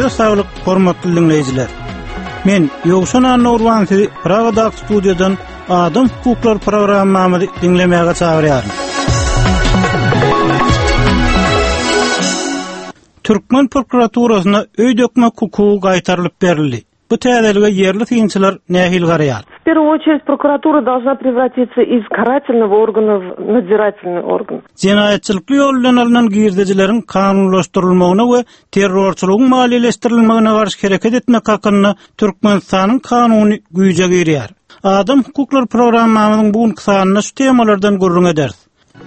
Her sağlık, hormatly dinleyijiler. Men Ýogşan Anurwan sizi Pragada studiýadan Adam hukuklar programmamy dinlemäge çagyrýarym. Türkmen prokuraturasyna öý dökmek hukuky gaýtarylyp berildi. Bu täzelige yerli synçylar nähil garaýar? В первую очередь прокуратура должна превратиться из карательного органа в надзирательный орган. Jinayetçilikli ýoldan alynan girdijilerin kanunlaşdyrylmagyna we terrorçylygyň maliýeleşdirilmegine garşy hereket etmek hakyna Türkmenistanyň kanuny güýje girýär. Adam hukuklar programmamynyň bu sanyna şu temalardan gurrun ederiz.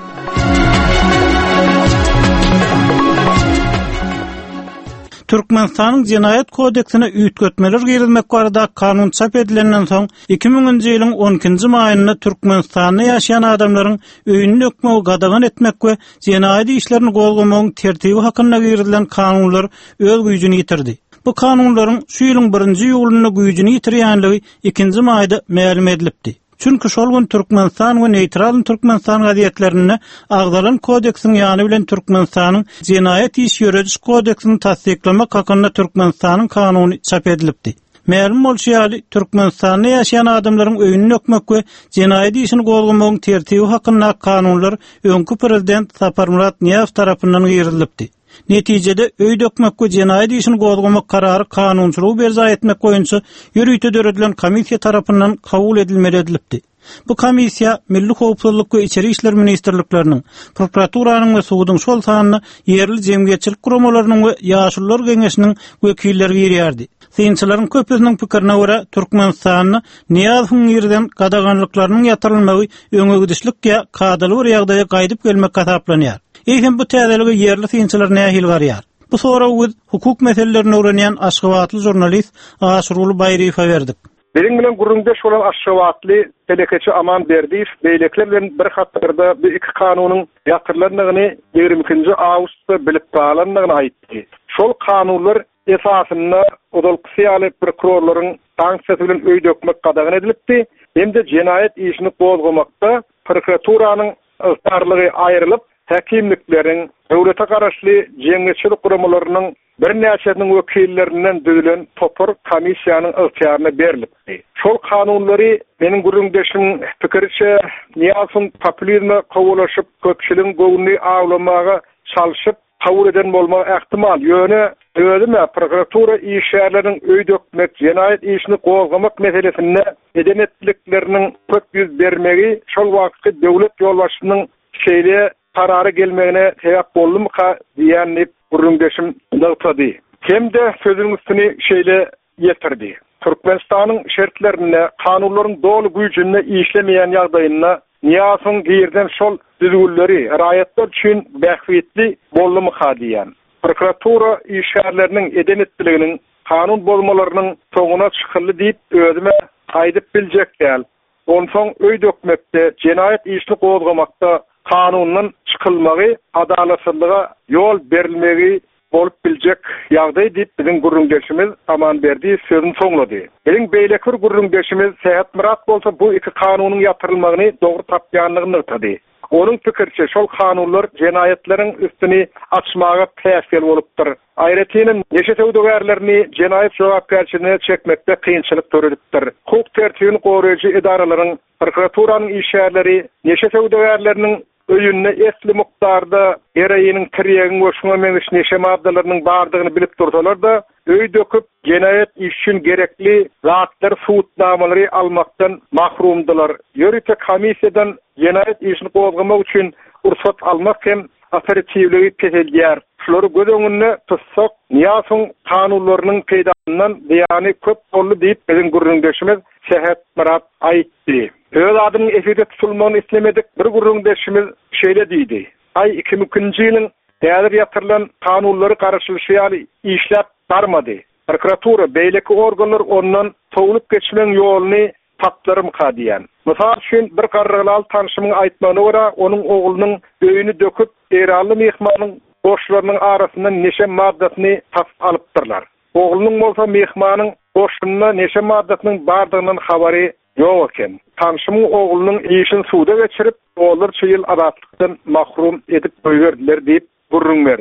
Türkmenistanyň Jinayet kodeksine üýtgetmeler girilmek barada kanun çap edilenden soň 2000-nji ýylyň 12-nji maýynda Türkmenistanda ýaşaýan adamlaryň öýüni ökmegi gadagan etmek we jinayet işlerini golgamagyň tertibi hakyna girilen kanunlar öz güýjüni ýitirdi. Bu kanunlaryň şu ýylyň 1-nji ýylyna güýjüni ýitirýänligi 2-nji maýda ma'lum edilipdi. Çünkü şol gün Türkmenistan we neytral Türkmenistan gazetlerine agdalan kodeksin ýany bilen Türkmenistanyň Jinayet iş ýörejiş kodeksini tasdiklemek hakyna Türkmenistanyň kanuny çap edilipdi. Ma'lum bolýarly Türkmenistanda ýaşaýan adamlaryň öýüni ökmek we jinayet işini golgamagyň tertibi hakyna kanunlar öňkü prezident Saparmurat Niýazow tarapyndan girilipdi. Netijede öý dökmek we jinayet işini golgamak karary kanunçylygy berza etmek boýunça ýürüýte döredilen komissiýa tarapyndan kabul edilmeli. Bu komissiýa Milli Howpsuzlyk we İçeri işler ministrlikleriniň, prokuraturaryň we suwdyň şol sanyny yerli jemgyýetçilik guramalarynyň we ýaşullar geňeşiniň wekilleri girýärdi. Synçylaryň köpüsiniň pikirine görä Türkmenistanyň Niýazowyň ýerden gadaganlyklarynyň ýatyrylmagy öňe gidişlik ýa kadaly bir ýagdaýa gaýdyp gelmek hasaplanýar. Eýhem bu täzelige yerli synçylar nähil garýar. Bu sorawy hukuk meselelerini öwrenýän Aşgabatly jurnalist Aşurul Baýryfa berdik. Benim bilen gurrundaş olan Aşgabatly telekeçi Aman Berdiýew beýlekler bilen bir hatlarda bu iki kanunyň ýatyrylanyny 22-nji awgustda bilip galanlygyny aýtdy. Şol kanunlar esasynda odalkyýaly prokurorlaryň sanksiýasy bilen öý dökmek gadagan edilipdi. Hemde jinayet işini gozgamakda prokuraturaryň ystarlygy aýrylyp häkimlikleriň, döwlete garaşly jemgyýetçilik guramalarynyň bir näçeniň wekillerinden düzülen topar komissiýanyň ygtyýaryna berilipdi. Şol kanunlary meniň gurrundaşym pikirçe Niýazowyň populizme gowalaşyp köpçüligiň göwüni awlamaga çalyşyp kabul eden bolmagy ähtimal ýöne özüme prokuratura işleriniň öý dökmek, jinayet işini gozgamak meselesinde edenetlikleriniň köp ýüz bermegi şol wagtky döwlet ýolbaşçynyň şeýle kararı gelmegine sebep boldumy diýen gurrundaşym dagtady. Hemde sözüň üstüne şeýle ýetirdi. Türkmenistanyň şertlerine, kanunlaryň dolu güýjüne işlemeýän ýagdaýynda Niýazowyň giýerden şol düzgünleri raýatlar üçin bähwetli boldumy diýen. Prokuratura işlerleriniň edenetliginiň, kanun bolmalarynyň soňuna çykyldy diýip özüme aýdyp biljek däl. Onsoň öý dökmekde, jinayet işini gozgamakda kanundan çykylmagy, adalatçylyga ýol berilmegi bolup biljek ýagdaý diýip biziň gurrundaşymyz Aman Berdiýew sözüni soňlady. Biziň beýlekir gurrundaşymyz Sehat Murat bolsa bu iki kanunyň ýatyrylmagyny dogry tapýanlygyny aýtdy. Onun pikirçe şol kanunlar jinayetleriň üstüni açmaga täsir bolupdyr. Aýratynyn neşe töwdegärlerini jinayet jogapkärçiligine çekmekde kynçylyk töredipdir. Hukuk tertibini goraýjy edaralaryň, prokuraturaryň işleri neşe töwdegärleriniň öýünne esli mukdarda ereýiniň kirýegiň goşuma meňiş neşe maddalarynyň bardygyny bilip dursalar da öý döküp jinayet işin gerekli zatlar suwutnamalary almakdan mahrumdylar. Ýörüte komissiýadan jinayet işini gozgamak üçin ursat almak hem operativligi keselýär. Şolary göz öňünde tutsak Niýazowyň kanunlarynyň peýdandan diýany köp boldy diýip biziň gurrundaşymyz Sehat Murat aýtdy. Öz adyny eferde tutulmagyny islemedik. Bir gurrundaşymyz şeýle diýdi. Ay 2002-nji ýylyň dälir ýatyrylan kanunlary garaşlyşýaly işläp barmady. Prokuratura beýleki organlar ondan togulup geçmeň ýoluny tapdyrym diýen. Mysal üçin bir garrylal tanşymyň aýtmagyna görä onuň oglunyň öýüni döküp eraly mehmanyň boşlarynyň arasyndan neşe maddasyny tap alypdyrlar. Oglunyň bolsa mehmanyň boşlugyna neşe maddasynyň bardygynyň habary ýok eken. Tanşymyň oglunyň işini suwda geçirip, olar çyl adatlıkdan mahrum edip goýberdiler diýip gurrun berdi.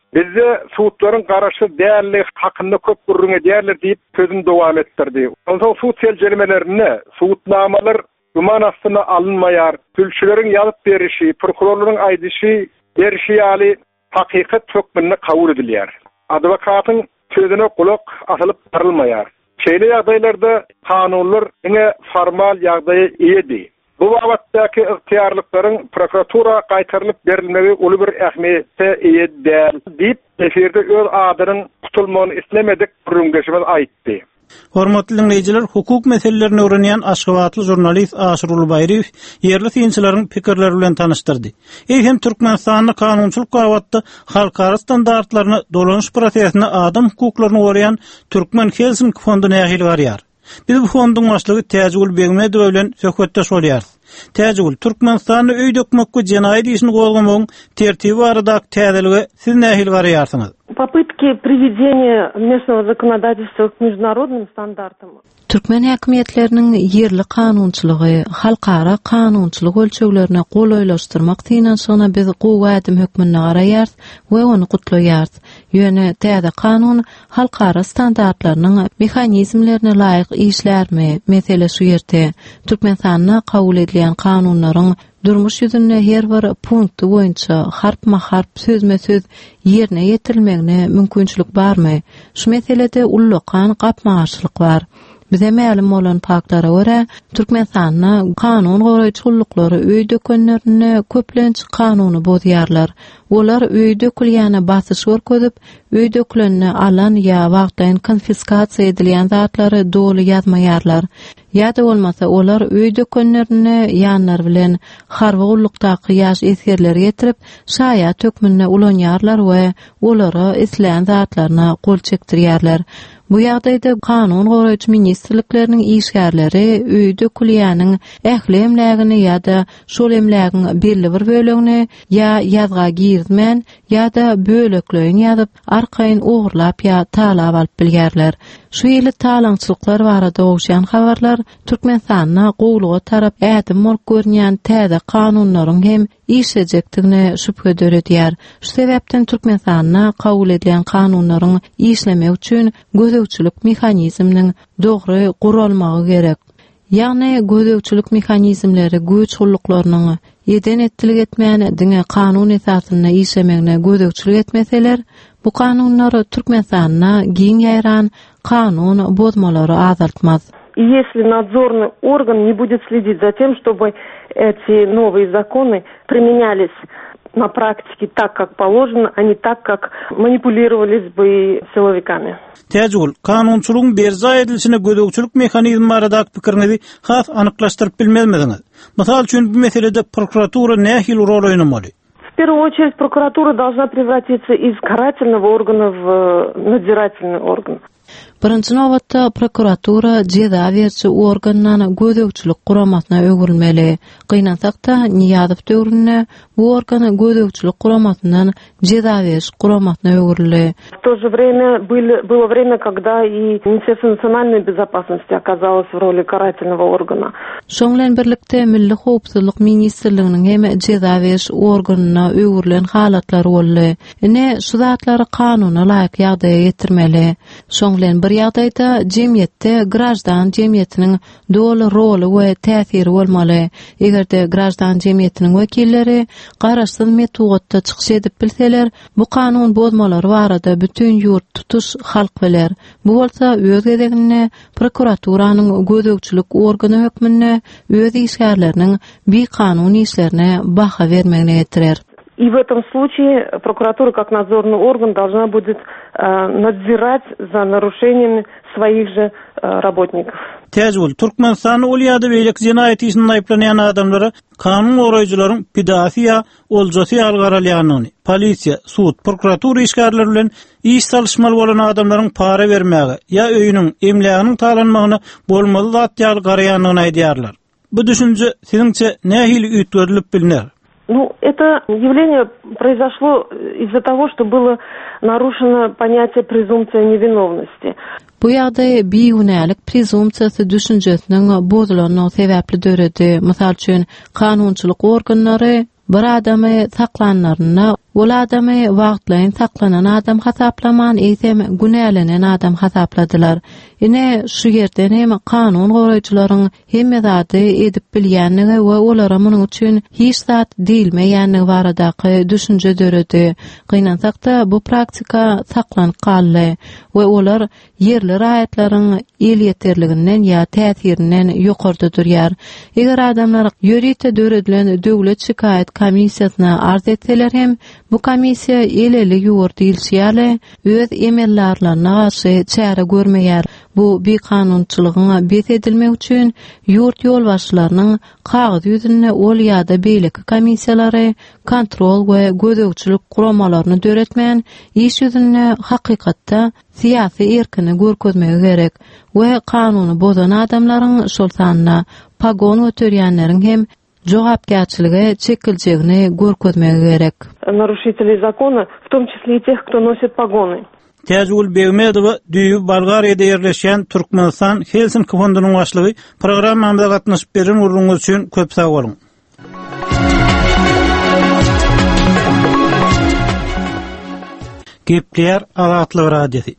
Bizde suutların garaşı değerli hakkında köp gurruna değerler deyip sözünü devam ettirdi. Ondan suut selcelemelerini, suutnamalar güman aslında alınmayar, tülçülerin yazıp verişi, prokurorların aydışı verişi yali hakikat tökmenine kabul ediliyar. Advokatın sözüne kulak asılıp tarılmayar. Şeyli adaylarda kanunlar yine formal yağdayı iyiydi. Bu vabattaki ihtiyarlıkların prokuratura qaytarılıp verilmegi ulu bir ähmiyete iyi değil deyip efirde öz adının tutulmanı islemedik rümgeşimiz aytti. Hormatly dinleyijiler, hukuk meselelerini öğrenýän Aşgabatly jurnalist Aşyr Ulbaýryw yerli synçylaryň pikirleri bilen tanıştyrdy. Hem Türkmenistanyň kanunçylyk gawatda halkara standartlaryny dolanyş prosesine adam hukuklaryny goraýan Türkmen Helsinki fonduny ähli barýar. Biz bu fonduň başlygy Täjegul Begmedow bilen söhbetdeş bolýarys. Täjegul, Türkmenistanyň öý dökmekde jenaýat işini gozgamagyň tertibi barada täzeligi siz nähil barýarsyňyz? Попытки приведения местного законодательства к международным стандартам. Türkmen häkimetleriniň yerli kanunçylygy, halkara kanunçylyk ölçeglerine golaýlaşdyrmak tynanşygyna biz gowwadım hökmüne garaýar we onu gutlaýar. Ýöne täze kanun halkara standartlarynyň mexanizmlerine laýyk işlärmi mesele şu ýerde. Türkmenistanyna kabul edilen kanunlaryň durmuş ýüzünde her bir punkty boýunça harpma-harp sözme-söz ýerine ýetirilmegine mümkinçilik barmy? Şu meselede ullukan gapmaçylyk bar. Bize ma'lum bolan faklara göre Türkmenistanyň kanun goraýçylyklary öý dökenlerini köplenç kanuny bozýarlar. Olar öý dökülýäne basyş görkezip, öý dökülenini alan ýa wagtdan konfiskasiýa edilýän zatlary doly ýazmaýarlar. Ýa-da bolmasa olar öý dökenlerini ýanlar bilen harwagulykdaky ýaş esgerleri getirip, şaýa tökmünne ulanýarlar we olary isleýän zatlaryna gol çekdirýärler. Bu ýagdaýda kanun goraýçy ministrlikleriniň işgärleri öý dökülýäniň ähli emlägini ýa-da şol emlägiň belli bir bölegini ýa ýazga girdmen ýa-da böleklerini ýazyp arkaýyn ogurlap ýa talap alyp bilýärler. Şu ýyly talaňçylyklar barada ogşaýan habarlar Türkmenistanyna gowluga tarap ädim bolup görnýän täze kanunlaryň hem işlejekdigine şüphe döredýär. Şu sebäpden Türkmenistanyna kabul edilen kanunlaryň işlemek üçin gözegçilik mexanizminiň dogry gurulmagy gerek. Ýagny gözegçilik mexanizmleri güç gullyklarynyň ýeden etdilik etmeýän diňe kanun esasyna işlemegine gözegçilik etmeseler, bu kanunlar Türkmenistanyna giň ýaýran kanun bozmalary azaltmaz. И если надзорный орган не будет следить за тем, чтобы эти новые законы применялись на практике так, как положено, а не так, как манипулировались бы силовиками. Täjegul, kanunçylygyň berza edilişine gözegçilik mexanizmi barada pikirinizi has anyklaşdyryp bilmezmiňiz? Mysal üçin bu meselede prokuratura nähil rol oýnamaly? В первую очередь прокуратура должна превратиться из карательного органа в надзирательный орган. Birinci nowatda prokuratura jeda berçi organdan gözegçilik guramasyna öwrilmeli. Gynansak-da Niýazow döwründe bu organ gözegçilik guramasyndan jeda beriş guramasyna öwrildi. В то же время было время, когда и Министерство национальной безопасности оказалось в роли карательного органа. Şoň bilen birlikde Milli Howpsuzlyk Ministrliginiň hem jeda beriş organyna öwrilen halatlary boldy. Ine şu zatlary kanuna laýyk ýagdaýa getirmeli. Şoň bilen bir ýagdaýda jemgyýetde grajdan jemgyýetiniň doly roly we täsiri bolmaly. Egerde grajdan jemgyýetiniň wekilleri garaşsyz metodda çykyş edip bilseler, bu kanun bozmalary barada bütün ýurt tutuş halk biler. Bu bolsa öz gedegine prokuraturynyň gözegçilik organy hökmüne öz işgärleriniň bir kanun işlerine baha vermegine getirer. И в этом случае прокуратура как надзорный орган должна будет надзирать за нарушениями своих же работников. Täjegul, Türkmenistanyň ol ýa-da beýlek jenaýat işinde aýplanýan adamlara kanun goraýjylaryň pidasiýa oljasy algaralýanyny, polisiýa, sud, prokuratura işgärleri bilen iş salşmaly bolan adamlaryň para bermäge ýa öýüniň emläginiň talanmagyna bolmaly zat algaralýanyny aýdýarlar. Bu düşünje siziňçe nähili üýtgerilip bilinär? Ну, это явление произошло из-за того, что было нарушено понятие презумпция невиновности. Bu ýagdaý beýgunälik prezumsiýasy düşünjesiniň bozulanyny sebäpli döredi. Mysal üçin kanunçylyk organlary bir adamy saklanlaryna ol adamy wagtlaryň saklanan adam hasaplaman eýsem günälenen adam hasapladylar. Ine şu yerden hem kanun goraýjylaryň hemme zady edip bilýänligi we olara munyň üçin hiç zat diýilmeýänligi baradaky düşünje döredi. Gynansak-da bu praktika saklanyp galdy we olar yerli raýatlaryň el ýeterliginden ýa täsirinden ýokarda durýar. Eger adamlar ýörite döredilen döwlet şikaýet komissiýasyna arz etseler hem bu komissiýa eleli ýuwur diýilýärle öz emellerlerine garşy çäre görmeýär. Bu bir kanunçylygyna bet edilmek üçin ýurt ýolbaşçylarynyň kagyd ýüzünde ol ýa-da beýlik komissiýalary kontrol we gözegçilik guramalaryny döretmän iş ýüzünde hakykatda siýasy erkini görkezmegi gerek we kanuny bozan adamlaryň şol sanyna pagon öterýänleriň hem жогапкерчилиги чекилжегини көрkezmegi gerek. Нарушителей закона, в том числе и тех, кто носит погоны. Täzgül Begmedowa düýü Bulgariýada ýerleşen Türkmenistan Helsinki fondunyň başlygy programmamyza gatnaşyp beren uruňyz üçin köp sag bolun. Gepler Azatlyk radiosi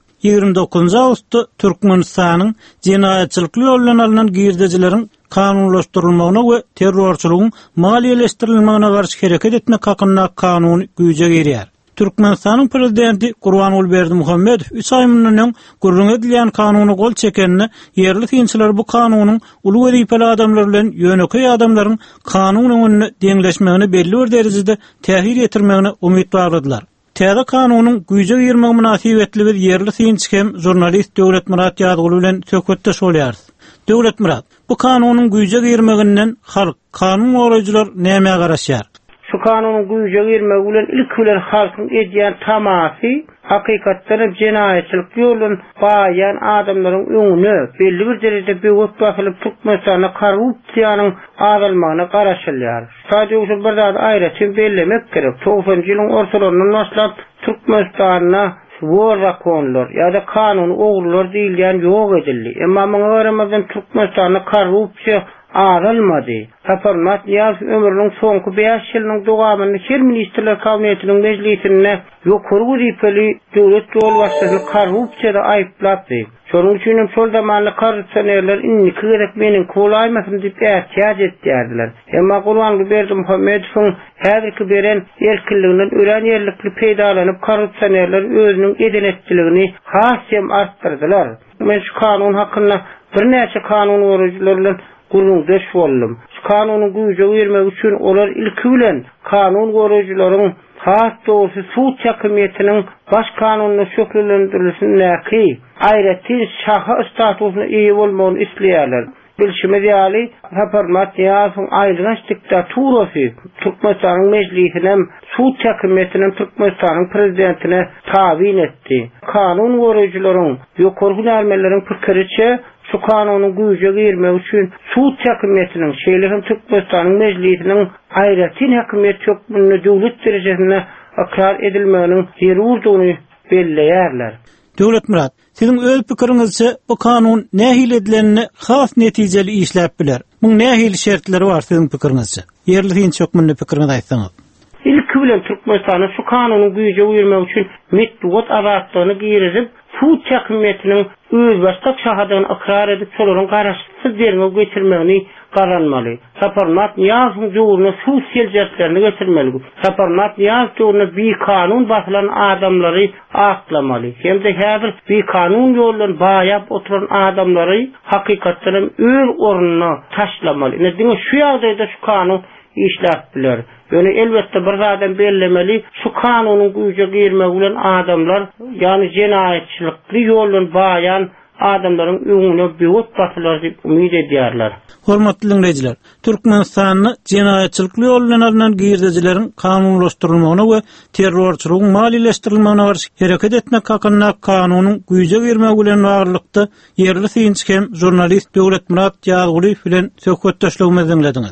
29 awgustda Türkmenistanyň jenaýatçylyk ýolundan alynan girdejileriň kanunlaşdyrylmagyna we terrorçylygyň maliýeleşdirilmegine garşy hereket etmek hakynda kanun güýje girýär. Türkmenistanyň prezidenti Gurbanuly Berdimuhammedow 3 ay mundan gurrun edilýän kanuny gol çekenine yerli synçylar bu kanunyň uly welipeli adamlar bilen ýönekay adamlaryň kanun öňünde deňleşmegini belli bir derejede tähir ýetirmegine umytbardylar. Täze kanunyň güýje girmegi münasibetli bir yerli synçy hem jurnalist Döwletmurat Ýazgyly bilen söhbetde şolýar. Döwletmurat, bu kanunyň güýje girmeginden halk, kanun goraýjylar näme garaşýar? Şu kanunun güýje girmegi bilen ilk bilen halkyň edýän tamasy hakykatda jenaýetçilik ýolundan baýan adamlaryň öňüne belli bir derejede beýik basylyp Türkmenistanyň korrupsiýanyň azalmagyna garaşylýar. Sadece şu bir zat aýratyn bellemek gerek. 90-njy ýylyň ortalaryndan başlap Türkmenistanyna zakonlar ýa-da kanun ogurlar diýilýän ýok edildi. Emma muňa garamazdan Türkmenistanyň korrupsiýa aralmady. Saparmat ýaz ömrüniň soňky 5 ýylynyň dowamyny her ministrler kabinetiniň meclisinde ýokary welipeli döwlet ýolbaşçylygy korrupsiýada aýplapdy. Şonuň üçin şol zamanly korrupsionerler inni kirek meniň kolaýmasyn diýip ähtiýat etdiler. Emma Gurbanuly Berdimuhammedowyň häzirki beren erkinliginden ölen ýerlikli peýdalanyp korrupsionerler özüniň edenetçiligini hasem artdyrdylar. Men şu kanun hakynda bir näçe kanun goraýjylar bilen gurrundaş boldum. Şu kanunyň güýje bermek üçin olar ilki bilen kanun goraýjylaryň has dogusy suud hakimiýetiniň baş kanunyny şöklendirilmesini aýratyn şaha statusyna eýe bolmagyny isleýärler. Bilşime diýali, Saparmat ýa-da aýlygaç diktaturasy Türkmenistanyň meclisine suud hakimiýetiniň Türkmenistanyň prezidentine tabin etdi. Kanun goraýjylaryň ýokary hünärmenleriň pikiriçe şu kanunyň güýje girmek üçin suud hakimiýetiniň şeýlerin Türkmenistanyň meclisiniň aýratyn hakimiýet hökmüne döwlet derejesinde akrar edilmeginiň zerurdygyny belleýärler. Döwletmurat, siziň öz pikiriňizçe bu kanun nähil edilenini has netijeli işläp biler. Muň nähil şertleri bar siziň pikiriňizçe? Yerli synçy hökmüne pikiriňizi aýtsaňyz. İlki bilen Türkmenistanyň şu kanunyň güýje bermek üçin metduat azatlygyny girizip suud hakimiýetiniň öz başga şahadyny akrar edip şolaryň garaşsyz derine getirmegini garanmaly. Saparmat ýazyň ýuruna suud seljertlerini getirmeli. Saparmat ýaz ýuruna bir kanun basylan adamlary aklamaly. Hemde häzir bir kanun ýolundan baýap oturan adamlary hakykatda öz ornuny taşlamaly. Nädime şu ýagdaýda şu kanun işläp biler. Ýöne elbetde bir adam bellemeli, şu kanunyň güýje girmegi bilen adamlar, ýani jenaýetçilikli ýolundan baýan adamlaryň öňüne beýik basylar diýip umyt edýärler. Hormatly dinleýijiler, Türkmenistanyň jenaýetçilikli ýolundan alynan girdejileriň kanunlaşdyrylmagyna we terrorçylygyň maliýeleşdirilmegine garşy hereket etmek hakynda kanunyň güýje girmegi bilen baglykda yerli synçy hem jurnalist Döwletmurat Ýazgyly bilen söhbetdeşligimizi dinlediňiz.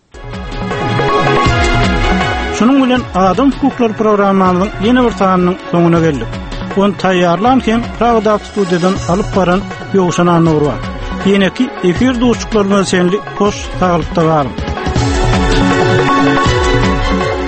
Şunun bilen Adam Hukukları programmamyzyň ýene bir sanynyň soňuna geldik. Onu taýýarlanken Pragda studiýadan alyp baran Ýogşan Anur bar. Ýene-ki efir duşuklaryna senli hoş taýlykda barym.